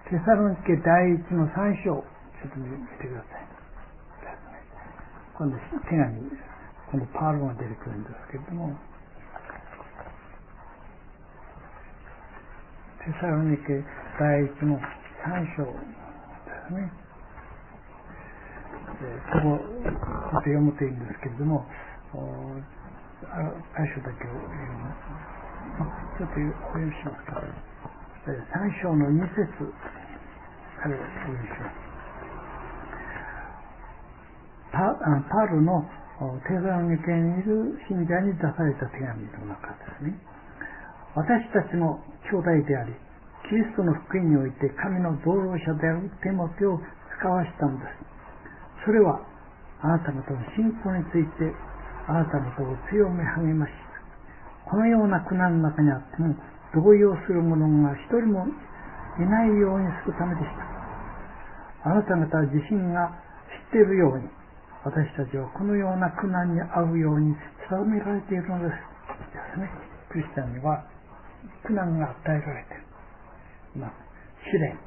テサロニケ第一の3章、ちょっと見てください。今度手紙、今度パウロが出てくるんですけれども、テサロニケ第一の3章ですね。ここちょっと読むといいんですけれども、箇所だけを読む。ちょっとお読みしますか。3章の2節からお読みします。パウロのテサロニケにいる信者に出された手紙の中ですね。私たちの兄弟であり、キリストの福音において神の同労者であるテモテを使わしたのです。それはあなた方の信仰についてあなた方を強め励まし、このような苦難の中にあっても動揺する者が一人もいないようにするためでした。あなた方自身が知っているように、私たちはこのような苦難に遭うように定められているのですね。クリスチャンには苦難が与えられている。試練、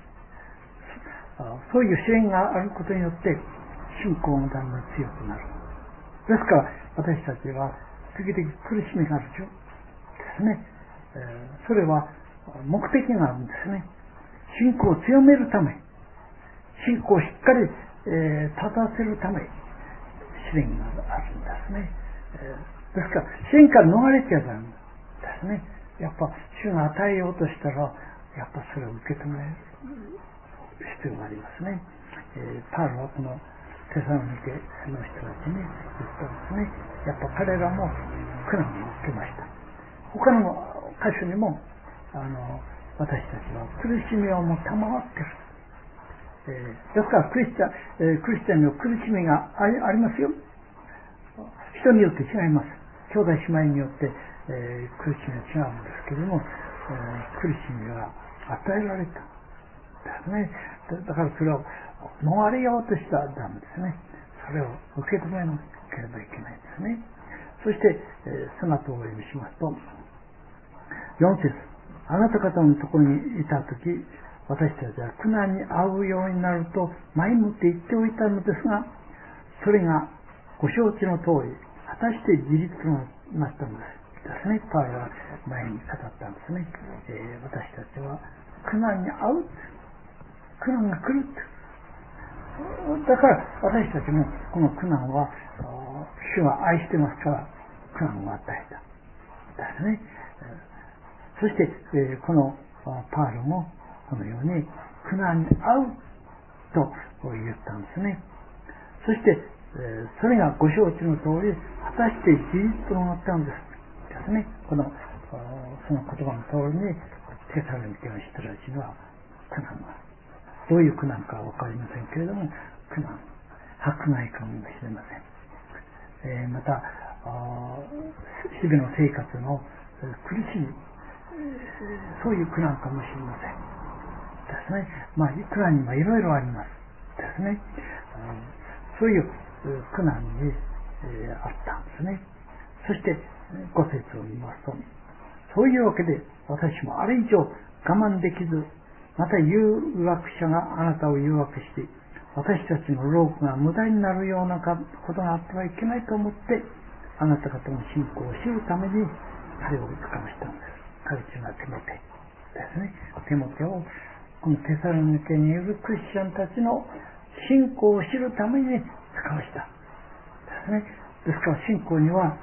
そういう試練があることによって信仰がだんだん強くなる。ですから私たちは時々苦しみがあるでしょですね。それは目的があるんですね。信仰を強めるため、信仰をしっかり、立たせるため試練があるんですね。ですから試練から逃れちゃダメですね。やっぱ主が与えようとしたらやっぱそれを受け止める必要がありますね。パウロはこのテサロニケの人たちに言ったんですね。やっぱ彼らも苦難を受けました。他の箇所にも私たちは苦しみをも賜っている。ですからクリスチャンには苦しみがありますよ。人によって違います。兄弟姉妹によって、苦しみは違うんですけれども、苦しみは与えられたですね。だからそれを逃れようとしたらダメですね。それを受け止めなければいけないんですね。そして、その後をお読みしますと、4節、あなた方のところにいたとき、私たちは苦難に遭うようになると前もって言っておいたのですが、それがご承知の通り果たして事実となったのですね。パウロは前に語ったんですね。私たちは苦難に遭う、苦難が来る。だから私たちもこの苦難は主は愛してますから苦難を与えたですね。そして、このパウロもこのように苦難に遭うと言ったんですね。そして、それがご承知の通り果たして事実となったのですね。その言葉の通りにテサロニケの人たちには苦難が、どういう苦難かは分かりませんけれども、苦難、迫害かもしれません。また日々の生活の苦しみ、そういう苦難かもしれませんですね。苦難にはいろいろありますですね。そういう苦難に、あったんですね。そして5節を見ますと、そういうわけで私もあれ以上我慢できず、また誘惑者があなたを誘惑して私たちの労苦が無駄になるようなことがあってはいけないと思って、あなた方の信仰を知るために彼を使わしたんです。彼というのはテモテですね。テモテをこのテサロニケにいるクリスチャンたちの信仰を知るために使わしたですね。ですから信仰には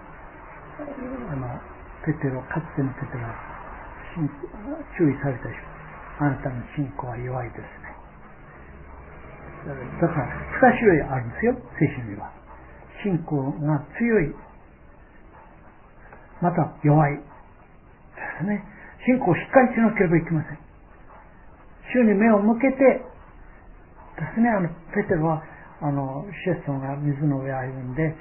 ペテロ、かつてのペテロは注意された人、あなたの信仰は弱いですね。だから2種類あるんですよ、聖書には。信仰が強い、また弱いですね。信仰をしっかりしなければいけません。主に目を向けてですね。ペテロは主イエス様が水の上を歩んで、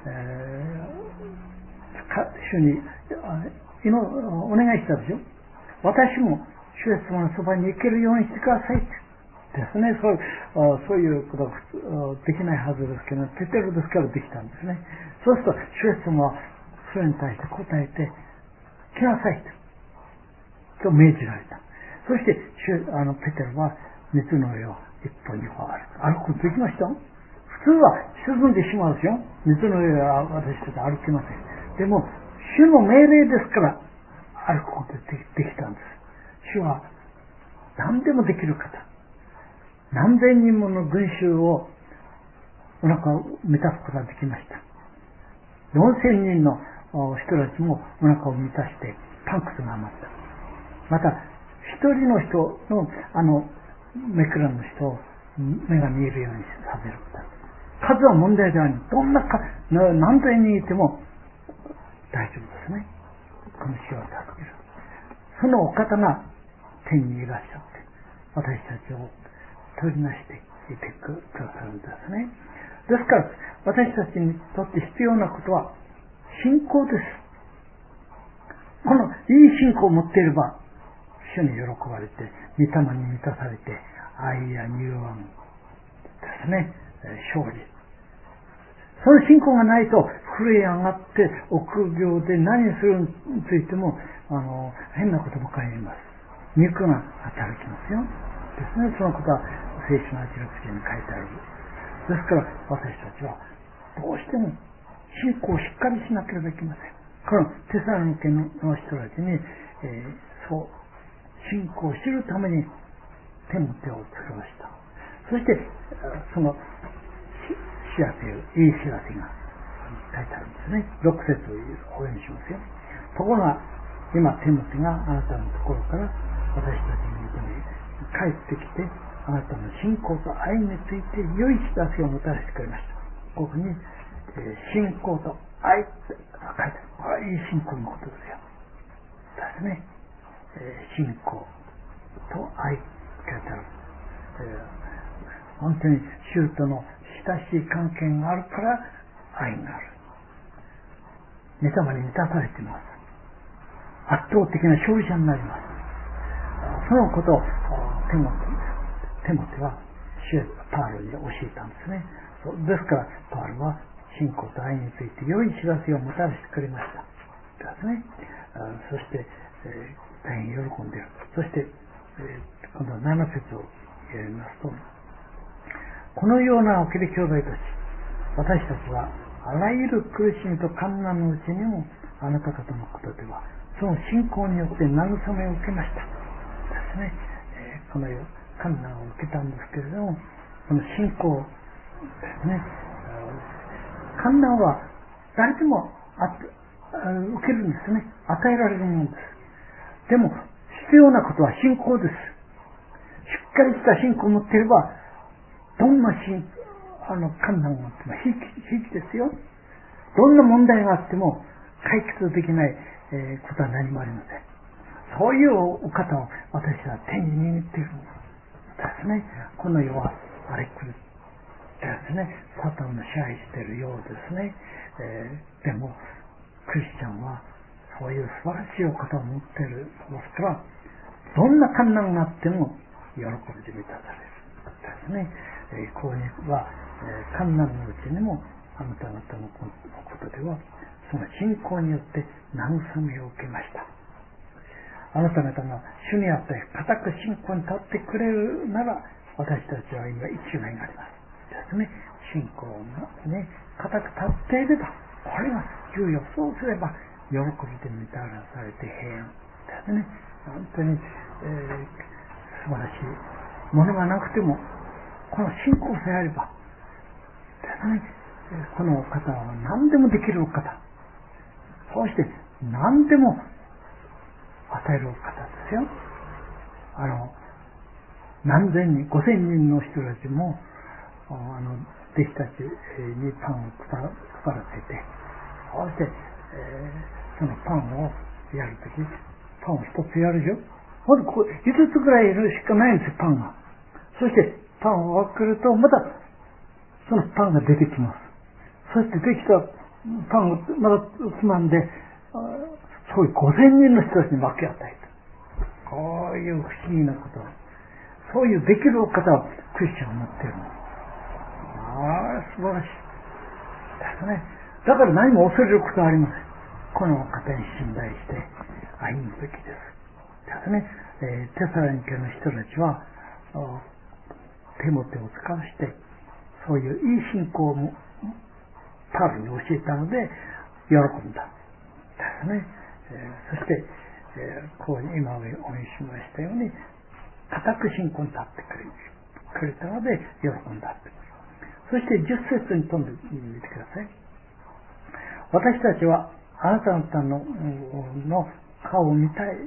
主にお願いしたでしょ。私も主イエス様のそばに行けるようにしてくださいですね。そういうことができないはずですけど、ペテロですからできたんですね。そうすると主イエス様はそれに対して答えて来なさいと命じられた。 そしてペテロは水の上を一歩二歩歩くことできました。普通は沈んでしまうですよ。水の上は私たち歩けません。でも主の命令ですから歩くことができたんです。主は何でもできる方。何千人もの群衆をお腹を満たすことができました。4000人の人たちもお腹を満たしてパンクスが余った。また一人の人の目くらの人を目が見えるようにさせること。数は問題ではない。どんな何千人いても大丈夫ですね。この主を助ける。そのお方が天にいらっしゃって私たちを取りなしていてくださるんですね。ですから私たちにとって必要なことは信仰です。このいい信仰を持っていれば主に喜ばれて御霊に満たされて愛や柔和ですね、勝利。その信仰がないと震え上がって臆病で何するについても変なことばかり言います。肉が働きますよですね。そのことは聖書の記録書に書いてある。ですから私たちはどうしても信仰をしっかりしなければいけません。このテサロニケの人たちに、そう信仰を知るためにテモテを使わした。そしてその知らせいい知らせが書いてあるんですね。6節をお読みしますよ。ところが今テモテがあなたのところから私たちのもとに帰ってきてあなたの信仰と愛について良い知らせをもたらしてくれました。ここに、信仰と愛って書いてある。これはいい信仰のことですよ。ですね。信仰と愛書いてある。本当に主との親しい関係があるから愛がある。御霊に満たされています。圧倒的な勝利者になります。そのことをテモテはパウロに教えたんですね。ですからパウロは信仰と愛について良い知らせをもたらしてくれましたですね。そして、大変喜んでいる。そして、今度は7節を読みますと、このようなわけで兄弟たち、私たちはあらゆる苦しみと患難のうちにもあなた方のことではその信仰によって慰めを受けましたですね。この患難を受けたんですけれども、この信仰ですね。患難は誰でも受けるんですね。与えられるものです。でも必要なことは信仰です。しっかりした信仰を持っていればどんな困難があっても平気ですよ。どんな問題があっても解決できないことは何もありません。そういうお方を私は手に握っているんですね。この世は荒れ狂ですね。サタンの支配しているようですね。でもクリスチャンはそういう素晴らしいお方を持っているですから、どんな困難があっても喜びで満たされるですね。こういうは、困難のうちにもあなた方のことではその信仰によって慰めを受けました。あなた方が主にあって固く信仰に立ってくれるなら私たちは今一概がありますですね。信仰がね固く立っていればこれが重要。そうすれば喜びで満たされて平安ですね。本当に、素晴らしいものがなくてもこの信仰さえあればですね、このお方は何でもできるお方、そして何でも与えるお方ですよ。何千人5000人の人たちも弟子たちにパンを配らせて、そして、そのパンをやるときパンを一つやるでしょ。ほんでここ5つぐらいいるしかないんですよ、パンが。そしてパンを分けるとまたそのパンが出てきます。そしてできたパンをまだつまんで、そういう5000人の人たちに分け与えた。こういう不思議なこと、そういうできるお方をクリスチャンが持っているの。素晴らしいですね。だから何も恐れることはありません。このお方に信頼して歩むべきです。ですね。 テサロニケの人たちはテモテを使わしてそういういい信仰をパウロに教えたので喜んだですね。そして、こう今お見せしましたように固く信仰に立ってくれたので喜んだ。そして10節に飛んでみてください。私たちはあなた方の顔を見たい、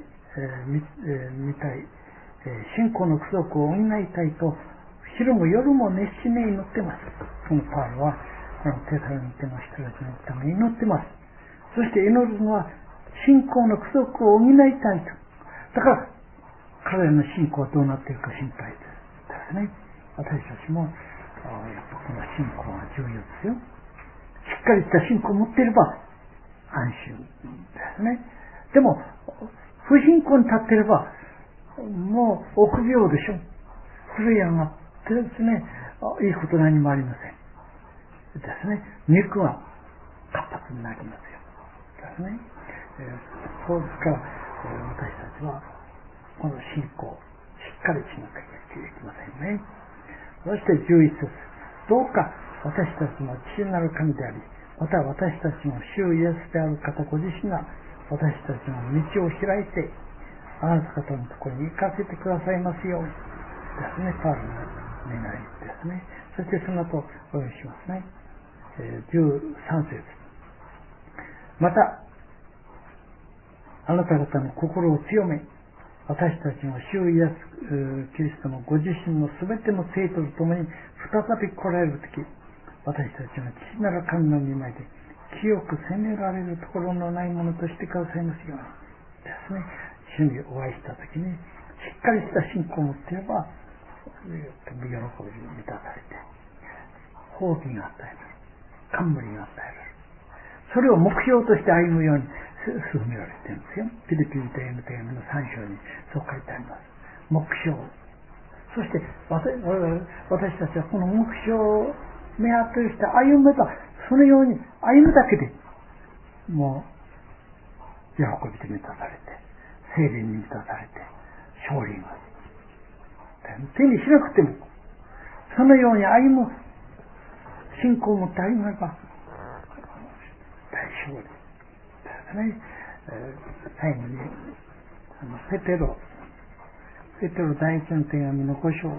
信仰の不足を補いたいと昼も夜も熱心に祈ってます。このパウロはこのテサロニケの人たちのために祈ってます。そして祈るのは信仰の不足を補いたいと。だから彼らの信仰はどうなっているか心配ですね。私たちもやっぱこの信仰は重要ですよ。しっかりした信仰を持っていれば安心ですね。でも不信仰に立っていればもう臆病でしょ。震え上がってですね、いいこと何もありませんですね。肉は活発になりますよですね。そうですから、私たちはこの信仰をしっかりしなきゃいけませんね。そして11節、どうか私たちの父なる神であり、また私たちの主イエスである方ご自身が私たちの道を開いてあなた方のところに行かせてくださいますようにですね。パウロの願いですね。そしてその後お読みしますね。13節、またあなた方の心を強め、私たちの主イエスキリストのご自身のすべての生徒と共に再び来られるとき、私たちの父なる神の御前で清く責められるところのないものとしてくださいますようにですね。主にお会いしたときにしっかりした信仰を持っていれば喜びに満たされて褒美が与えられる、冠が与えられる。それを目標として歩むように進められているんですよ。ピリピリという手紙の3章にそう書いてあります。目標。そして私たちはこの目標を目当てして歩めば、そのように歩むだけでもう喜びで満たされて、聖霊に満たされて、勝利が手にしなくてもそのように歩む信仰を持って歩めば大勝利ですね。最後にペテロ第一の手紙の5章、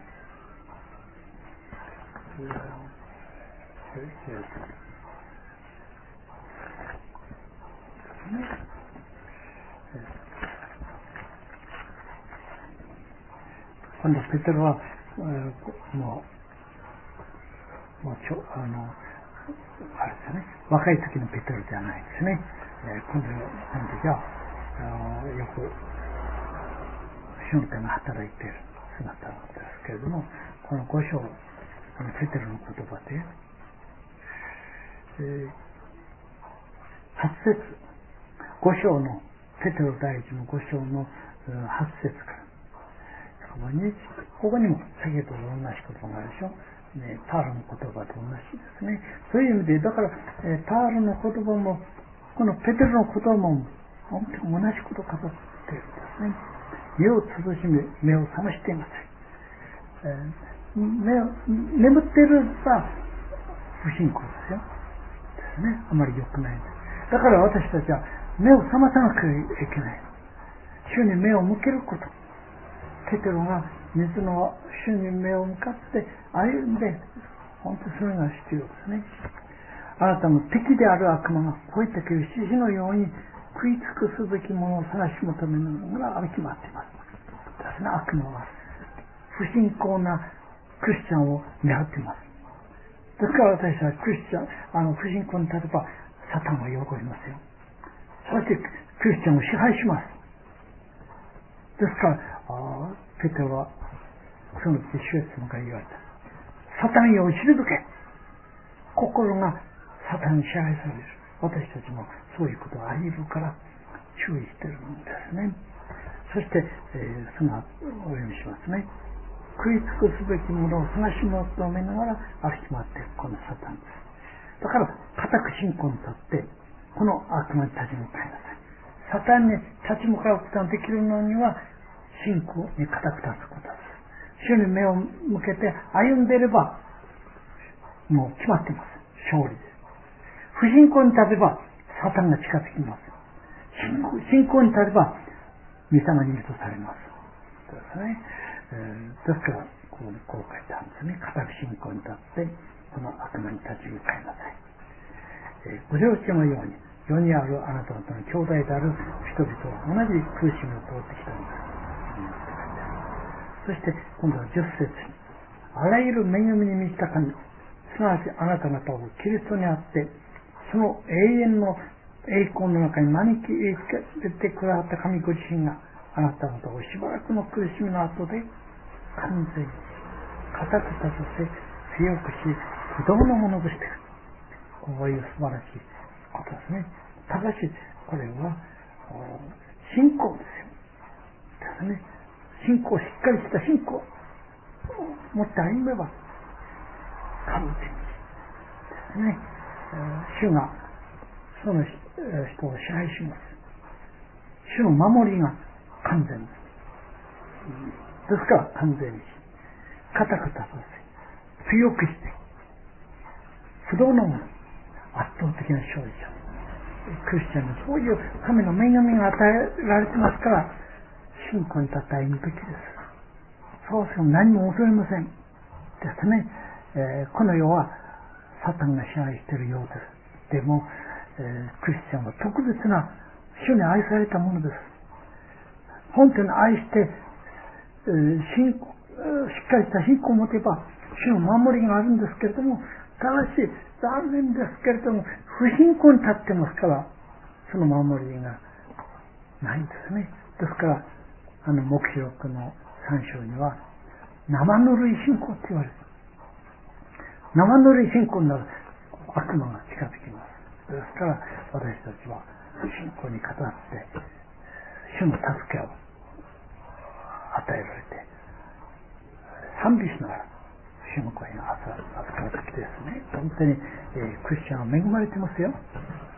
今度ペテロはもうあれですね、若い時のペテロじゃないですね。今度はよく主の手が働いている姿ですけれども、この5章ペテロの言葉で、8節、5章のペテロ第一の5章の8節からここにも先ほどと同じ言葉があるでしょ。パウロの言葉と同じですね。そういう意味で、だから、パウロの言葉もこのペテロの言葉も本当に同じことを語っているんですね。目をつぶし目を覚ましていません。眠っているは不信仰ですよ。ですね。あまり良くないです。だから私たちは目を覚まさなきゃいけない。主に目を向けること。ペテロが水の主に目を向かって歩んで、本当にそれが必要ですね。あなたの敵である悪魔が吠えてくる獅子のように食い尽くすべきものを探し求めながら歩き回っています。ですね、悪魔は不信仰なクリスチャンを狙っています。ですから私はクリスチャン、不信仰に立てばサタンは喜びますよ。そしてクリスチャンを支配します。ですからペテロはその時主イエス様から言われた。サタンよ退け。心がサタンに支配される。私たちもそういうことがあり得るから注意しているんですね。そして、そのお読みしますね。食い尽くすべきものを探し求めながら歩き回っているこのサタンです。だから固く信仰に立ってこの悪魔に立ち向かいなさい。サタンに立ち向かうことができるのには信仰に固く立つことです。主に目を向けて歩んでいれば、もう決まってます。勝利です。不信仰に立てば、サタンが近づきます。信仰に立てば、御霊に許されます。ですね。ですから、こう書いてあるんですね。固く信仰に立って、この悪魔に立ち向かいなさい。ご承知のように、世にあるあなた方の兄弟である人々は同じ苦しみを通ってきたのです。そして、今度は10節。あらゆる恵みに満ちた神、すなわちあなた方をキリストにあって、その永遠の栄光の中に招き入れてくださった神ご自身が、あなた方をしばらくの苦しみの後で、完全に固く立たせ、強くし、不動のものとしている。こういう素晴らしいことですね。ただし、これは、信仰ですよ。ですね。信仰、しっかりした信仰を持って歩めば、完全にですね。主が、その人を支配します。主の守りが完全です。ですから、完全にし、固く立たせ、強くして、不動のもの、圧倒的な勝利者。クリスチャンにそういう神の恵みが与えられてますから、信仰に立って歩むべきです。そうすると何も恐れません。ですね。この世はサタンが支配しているようです。でも、クリスチャンは特別な主に愛されたものです。本当に愛して、しっかりした信仰を持てば主の守りがあるんですけれども、ただし残念ですけれども不信仰に立ってますから、その守りがないんですね。ですから黙示録の3章には生ぬるい信仰って言われる。生ぬるい信仰になる悪魔が近づきます。ですから私たちは信仰に語って主の助けを与えられて賛美しながら主の声が預かる時ですね。本当に、クリスチャンは恵まれてますよ。